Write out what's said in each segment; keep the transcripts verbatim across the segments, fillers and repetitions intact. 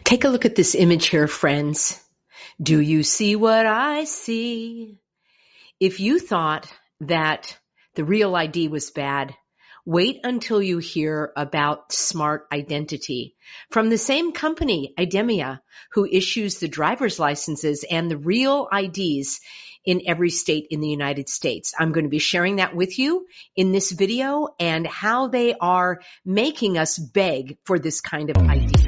Take a look at this image here, friends. Do you see what I see? If you thought that the Real I D was bad, wait until you hear about Smart Identity from the same company, IDEMIA, who issues the driver's licenses and the Real I Ds in every state in the United States. I'm going to be sharing that with you in this video and how they are making us beg for this kind of I D.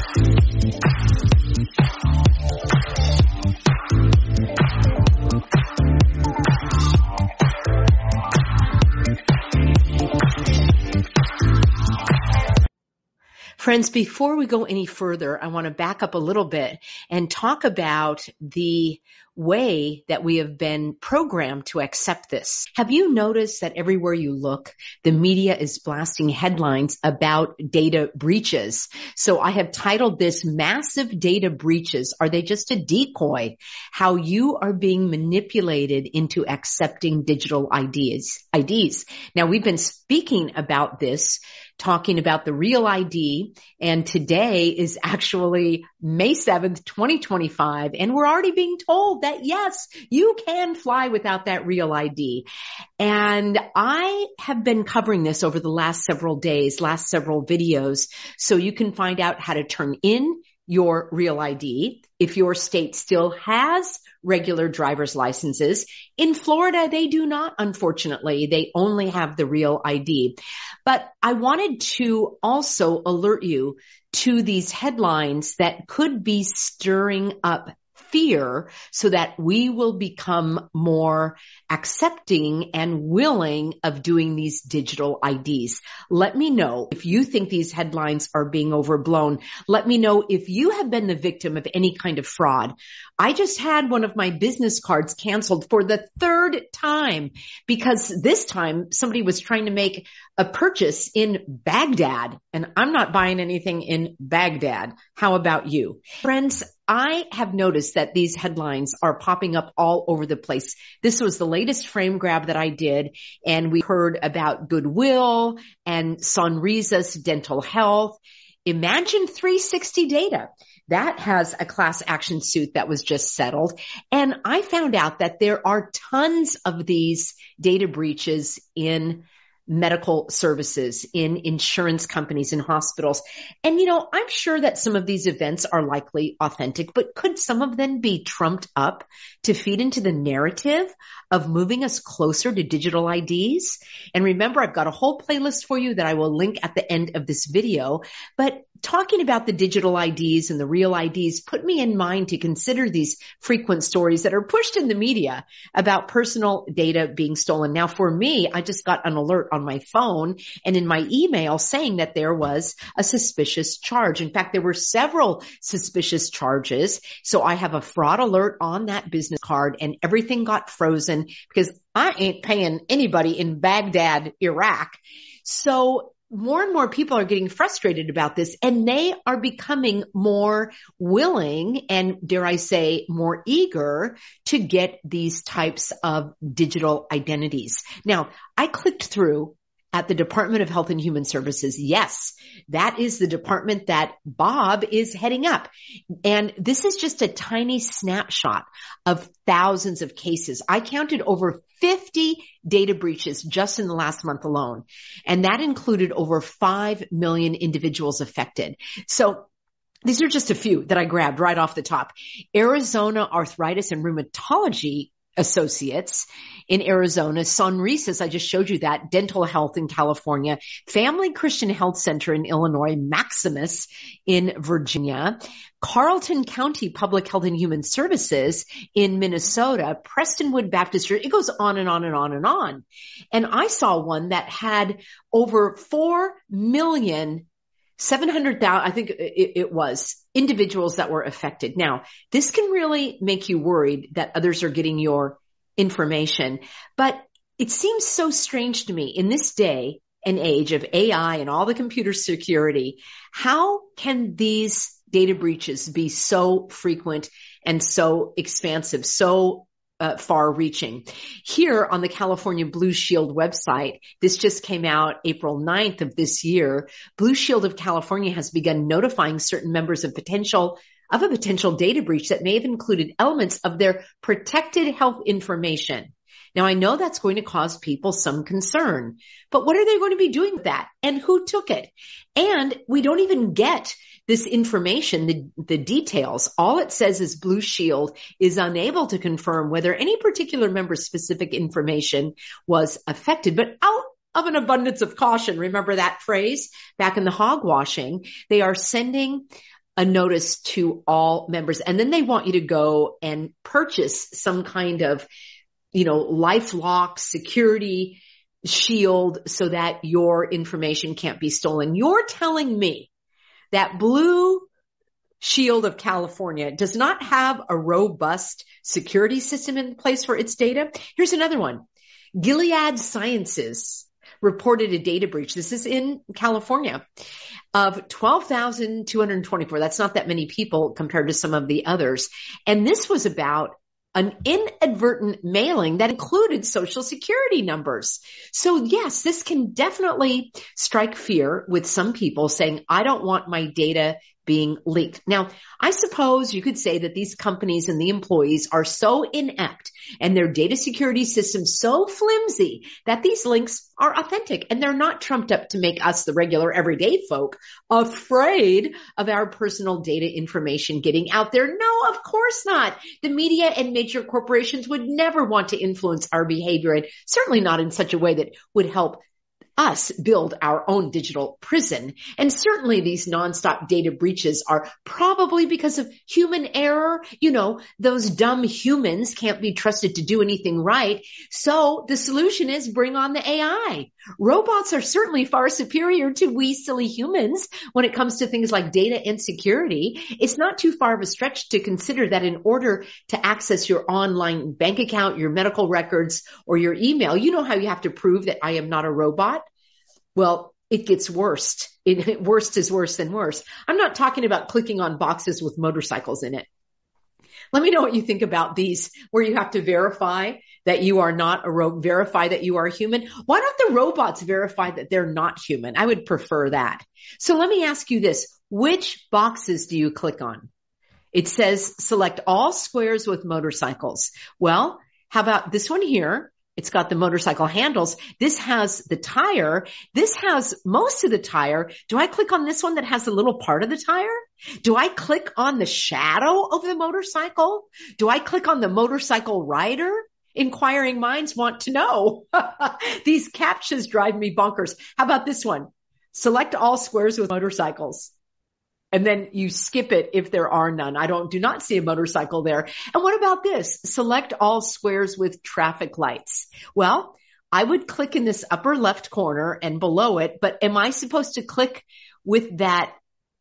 Friends, before we go any further, I want to back up a little bit and talk about the way that we have been programmed to accept this. Have you noticed that everywhere you look, the media is blasting headlines about data breaches? So I have titled this Massive Data Breaches. Are they just a decoy? How you are being manipulated into accepting digital I Ds. I Ds. Now, we've been speaking about this, talking about the Real I D, and today is actually May seventh, twenty twenty-five, and we're already being told that yes, you can fly without that Real I D. And I have been covering this over the last several days, last several videos, so you can find out how to turn in your Real I D if your state still has regular driver's licenses. In Florida, they do not, unfortunately. They only have the Real I D. But I wanted to also alert you to these headlines that could be stirring up fear so that we will become more accepting and willing of doing these digital I Ds. Let me know if you think these headlines are being overblown. Let me know if you have been the victim of any kind of fraud. I just had one of my business cards canceled for the third time because this time somebody was trying to make a purchase in Baghdad, and I'm not buying anything in Baghdad. How about you? Friends, I have noticed that these headlines are popping up all over the place. This was the latest frame grab that I did, and we heard about Goodwill and Sonrisa's Dental Health. Imagine three sixty Data. That has a class action suit that was just settled. And I found out that there are tons of these data breaches in medical services, in insurance companies, in hospitals. And, you know, I'm sure that some of these events are likely authentic, but could some of them be trumped up to feed into the narrative of moving us closer to digital I Ds? And remember, I've got a whole playlist for you that I will link at the end of this video. But talking about the digital I Ds and the Real I Ds put me in mind to consider these frequent stories that are pushed in the media about personal data being stolen. Now, for me, I just got an alert on my phone and in my email saying that there was a suspicious charge. In fact, there were several suspicious charges. So I have a fraud alert on that business card and everything got frozen because I ain't paying anybody in Baghdad, Iraq. So more and more people are getting frustrated about this, and they are becoming more willing and, dare I say, more eager to get these types of digital identities. Now, I clicked through at the Department of Health and Human Services. Yes, that is the department that Bob is heading up. And this is just a tiny snapshot of thousands of cases. I counted over fifty data breaches just in the last month alone. And that included over five million individuals affected. So these are just a few that I grabbed right off the top. Arizona Arthritis and Rheumatology Associates in Arizona, Sonrisa's, I just showed you that, Dental Health in California, Family Christian Health Center in Illinois, Maximus in Virginia, Carlton County Public Health and Human Services in Minnesota, Prestonwood Baptist Church. It goes on and on and on and on. And I saw one that had over four million seven hundred thousand, I think it, it was, individuals that were affected. Now, this can really make you worried that others are getting your information, but it seems so strange to me in this day and age of A I and all the computer security. How can these data breaches be so frequent and so expansive, so uh, far-reaching. Here on the California Blue Shield website, this just came out April ninth of this year. Blue Shield of California has begun notifying certain members of potential of a potential data breach that may have included elements of their protected health information. Now, I know that's going to cause people some concern, but what are they going to be doing with that? And who took it? And we don't even get this information, the, the details. All it says is Blue Shield is unable to confirm whether any particular member's specific information was affected, but out of an abundance of caution, remember that phrase back in the hogwashing, they are sending a notice to all members, and then they want you to go and purchase some kind of, you know, LifeLock security shield so that your information can't be stolen. You're telling me that Blue Shield of California does not have a robust security system in place for its data? Here's another one. Gilead Sciences reported a data breach. This is in California of twelve thousand two hundred twenty-four. That's not that many people compared to some of the others. And this was about an inadvertent mailing that included social security numbers. So yes, this can definitely strike fear with some people saying, I don't want my data being leaked. Now, I suppose you could say that these companies and the employees are so inept and their data security systems so flimsy that these links are authentic and they're not trumped up to make us, the regular everyday folk, afraid of our personal data information getting out there. No, of course not. The media and major corporations would never want to influence our behavior, and certainly not in such a way that would help us build our own digital prison. And certainly these nonstop data breaches are probably because of human error. You know, those dumb humans can't be trusted to do anything right. So the solution is bring on the A I. Robots are certainly far superior to we silly humans when it comes to things like data and security. It's not too far of a stretch to consider that in order to access your online bank account, your medical records, or your email, you know how you have to prove that I am not a robot? Well, it gets worse. It, worst is worse than worse. I'm not talking about clicking on boxes with motorcycles in it. Let me know what you think about these, where you have to verify that you are not a robot, verify that you are human. Why don't the robots verify that they're not human? I would prefer that. So let me ask you this. Which boxes do you click on? It says select all squares with motorcycles. Well, how about this one here? It's got the motorcycle handles. This has the tire. This has most of the tire. Do I click on this one that has a little part of the tire? Do I click on the shadow of the motorcycle? Do I click on the motorcycle rider? Inquiring minds want to know. These captchas drive me bonkers. How about this one? Select all squares with motorcycles. And then you skip it if there are none. I don't, do not see a motorcycle there. And what about this? Select all squares with traffic lights. Well, I would click in this upper left corner and below it, but am I supposed to click with that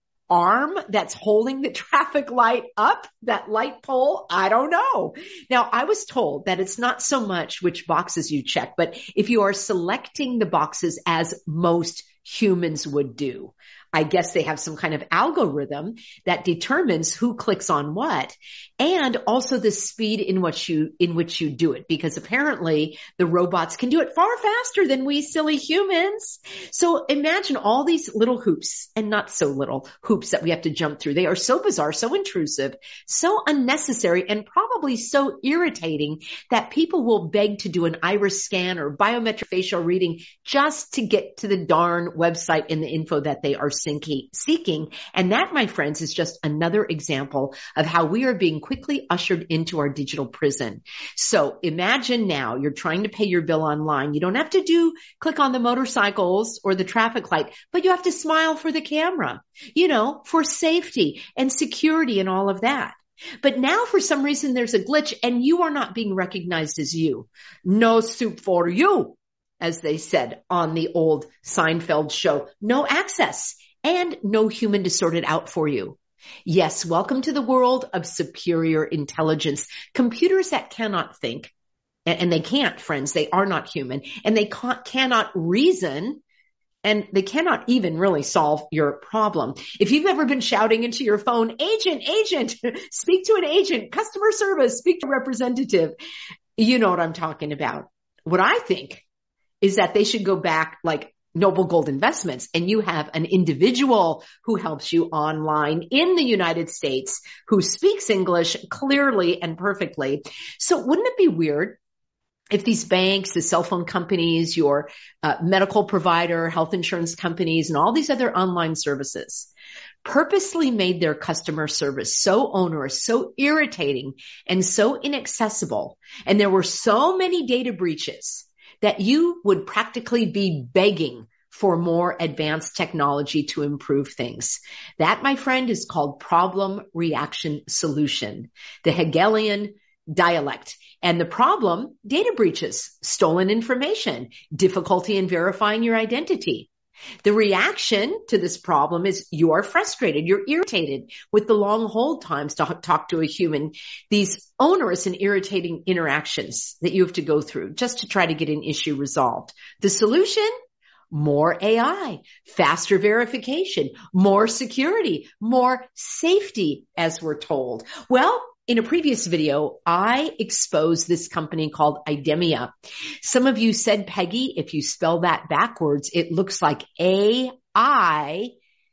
arm that's holding the traffic light up, that light pole? I don't know. Now, I was told that it's not so much which boxes you check, but if you are selecting the boxes as most humans would do. I guess they have some kind of algorithm that determines who clicks on what, and also the speed in which you, in which you do it, because apparently the robots can do it far faster than we silly humans. So imagine all these little hoops, and not so little hoops, that we have to jump through. They are so bizarre, so intrusive, so unnecessary, and probably so irritating that people will beg to do an iris scan or biometric facial reading just to get to the darn website and the info that they are seeking. And that, my friends, is just another example of how we are being quickly ushered into our digital prison. So imagine now you're trying to pay your bill online. You don't have to do click on the motorcycles or the traffic light, but you have to smile for the camera, you know, for safety and security and all of that. But now for some reason there's a glitch and you are not being recognized as you. No soup for you, as they said on the old Seinfeld show. No access. And no human to sort it out for you. Yes, welcome to the world of superior intelligence. Computers that cannot think, and they can't, friends, they are not human, and they can't, cannot reason And they cannot even really solve your problem. If you've ever been shouting into your phone, agent, agent, speak to an agent, customer service, speak to a representative, you know what I'm talking about. What I think is that they should go back like Noble Gold Investments, and you have an individual who helps you online in the United States who speaks English clearly and perfectly. So wouldn't it be weird if these banks, the cell phone companies, your uh, medical provider, health insurance companies, and all these other online services purposely made their customer service so onerous, so irritating, and so inaccessible, and there were so many data breaches that you would practically be begging for more advanced technology to improve things? That, my friend, is called problem, reaction, solution, the Hegelian dialect. And the problem, data breaches, stolen information, difficulty in verifying your identity. The reaction to this problem is you are frustrated, you're irritated with the long hold times to talk to a human, these onerous and irritating interactions that you have to go through just to try to get an issue resolved. The solution? More A I, faster verification, more security, more safety, as we're told. Well, in a previous video, I exposed this company called Idemia. Some of you said, Peggy, if you spell that backwards, it looks like A I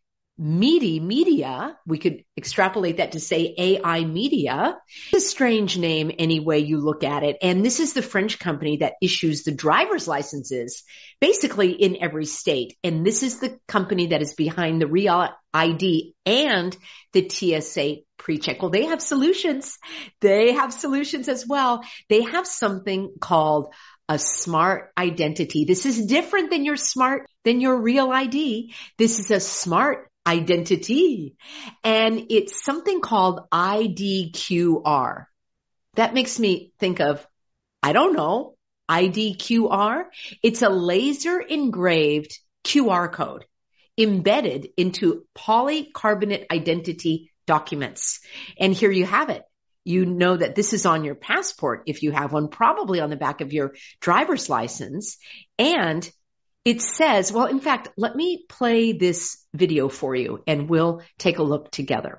Media, media. We could extrapolate that to say A I Media. It's a strange name any way you look at it. And this is the French company that issues the driver's licenses basically in every state. And this is the company that is behind the Real I D and the T S A PreCheck. Well, they have solutions. They have solutions as well. They have something called a smart identity. This is different than your smart, than your Real I D. This is a smart identity. And it's something called I D Q R. That makes me think of, I don't know, I D Q R. It's a laser engraved Q R code embedded into polycarbonate identity documents. And here you have it. You know that this is on your passport if you have one, probably on the back of your driver's license. And it says, well, in fact, let me play this video for you and we'll take a look together.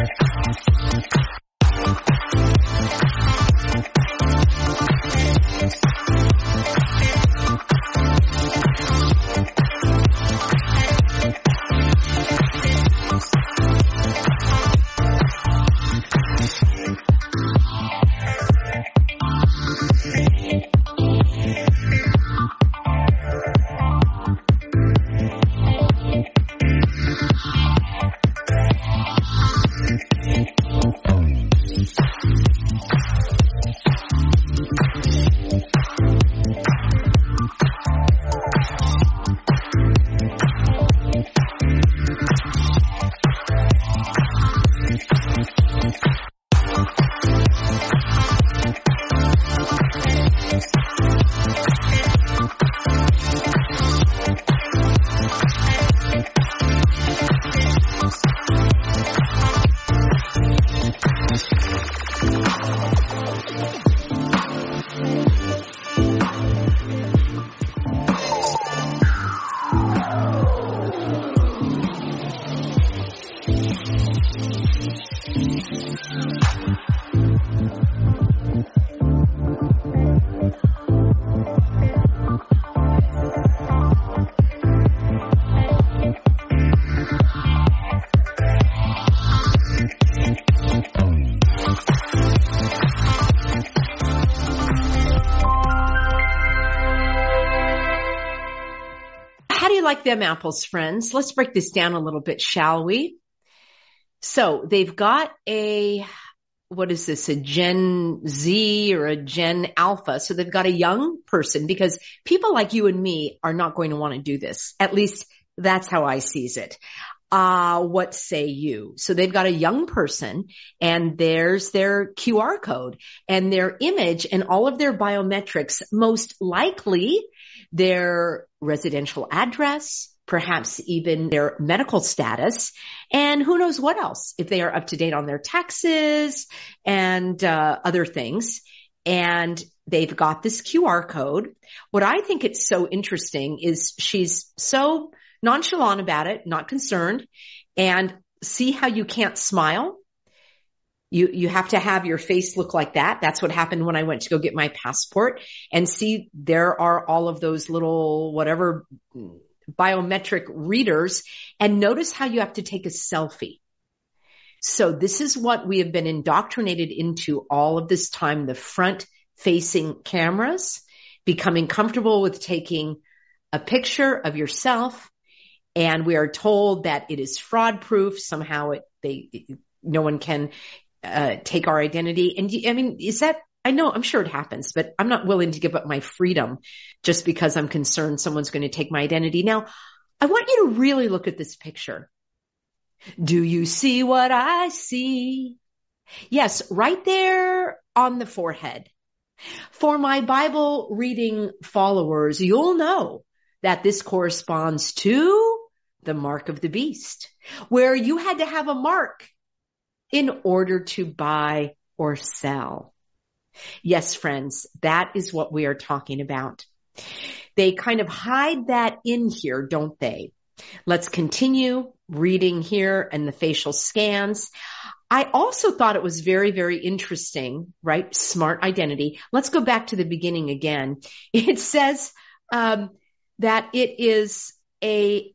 Like them apples, friends. Let's break this down a little bit, shall we? So they've got a, what is this, a Gen Z or a Gen Alpha. So they've got a young person, because people like you and me are not going to want to do this. At least that's how I sees it. Uh, what say you? So they've got a young person and there's their Q R code and their image and all of their biometrics, most likely their residential address, perhaps even their medical status, and who knows what else, if they are up to date on their taxes and uh, other things. And they've got this Q R code. What I think it's so interesting is she's so nonchalant about it, not concerned, and see how you can't smile. You, you have to have your face look like that. That's what happened when I went to go get my passport, and see there are all of those little whatever biometric readers, and notice how you have to take a selfie. So this is what we have been indoctrinated into all of this time, the front facing cameras, becoming comfortable with taking a picture of yourself. And we are told that it is fraud proof. Somehow it, they, no one can, uh, take our identity. And I mean, is that, I know, I'm sure it happens, but I'm not willing to give up my freedom just because I'm concerned someone's going to take my identity. Now, I want you to really look at this picture. Do you see what I see? Yes, right there on the forehead. For my Bible reading followers, you'll know that this corresponds to the mark of the beast, where you had to have a mark in order to buy or sell. Yes, friends, that is what we are talking about. They kind of hide that in here, don't they? Let's continue reading here and the facial scans. I also thought it was very, very interesting, right? Smart identity. Let's go back to the beginning again. It says um, that it is a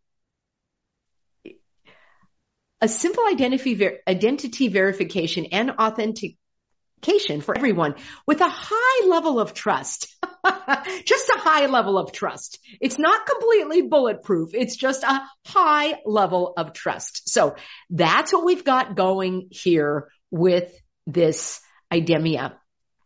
a simple identity ver- identity verification and authentication for everyone with a high level of trust. Just a high level of trust. It's not completely bulletproof. It's just a high level of trust. So that's what we've got going here with this IDEMIA.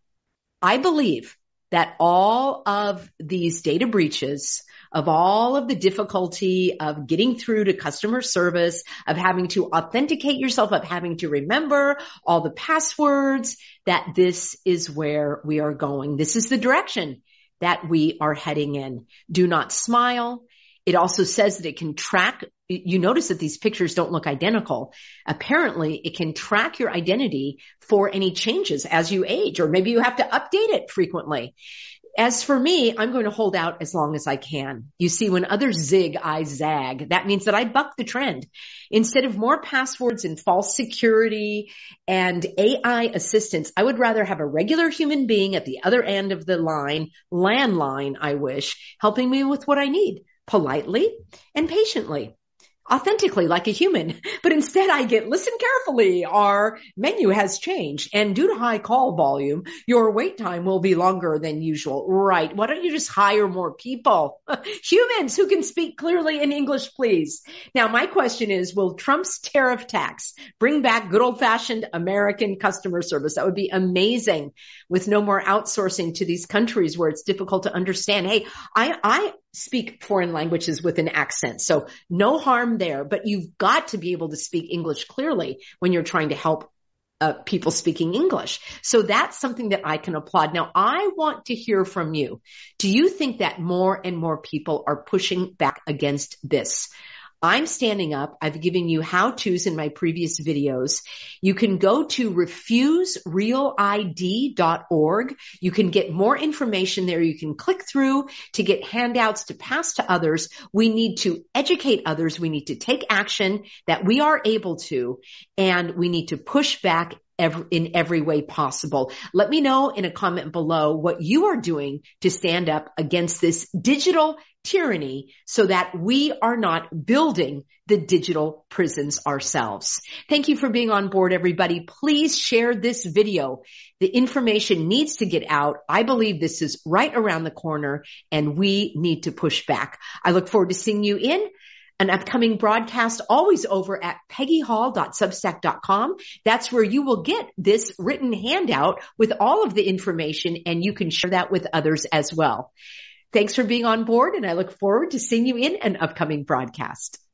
I believe that all of these data breaches, of all of the difficulty of getting through to customer service, of having to authenticate yourself, of having to remember all the passwords, that this is where we are going. This is the direction that we are heading in. Do not smile. It also says that it can track. You notice that these pictures don't look identical. Apparently, it can track your identity for any changes as you age, or maybe you have to update it frequently. As for me, I'm going to hold out as long as I can. You see, when others zig, I zag. That means that I buck the trend. Instead of more passwords and false security and A I assistance, I would rather have a regular human being at the other end of the line, landline, I wish, helping me with what I need, politely and patiently. Authentically, like a human. But instead I get, listen carefully, our menu has changed, and due to high call volume, your wait time will be longer than usual. Right. Why don't you just hire more people? Humans who can speak clearly in English, please. Now, my question is, will Trump's tariff tax bring back good old-fashioned American customer service? That would be amazing, with no more outsourcing to these countries where it's difficult to understand. Hey, I, I, speak foreign languages with an accent, so no harm there, but you've got to be able to speak English clearly when you're trying to help uh, people speaking English. So that's something that I can applaud. Now, I want to hear from you. Do you think that more and more people are pushing back against this? I'm standing up. I've given you how-tos in my previous videos. You can go to refuse real I D dot org. You can get more information there. You can click through to get handouts to pass to others. We need to educate others. We need to take action that we are able to, and we need to push back every, in every way possible. Let me know in a comment below what you are doing to stand up against this digital tyranny so that we are not building the digital prisons ourselves. Thank you for being on board, everybody. Please share this video. The information needs to get out. I believe this is right around the corner, and we need to push back. I look forward to seeing you in an upcoming broadcast, always over at peggy hall dot substack dot com. That's where you will get this written handout with all of the information, and you can share that with others as well. Thanks for being on board, and I look forward to seeing you in an upcoming broadcast.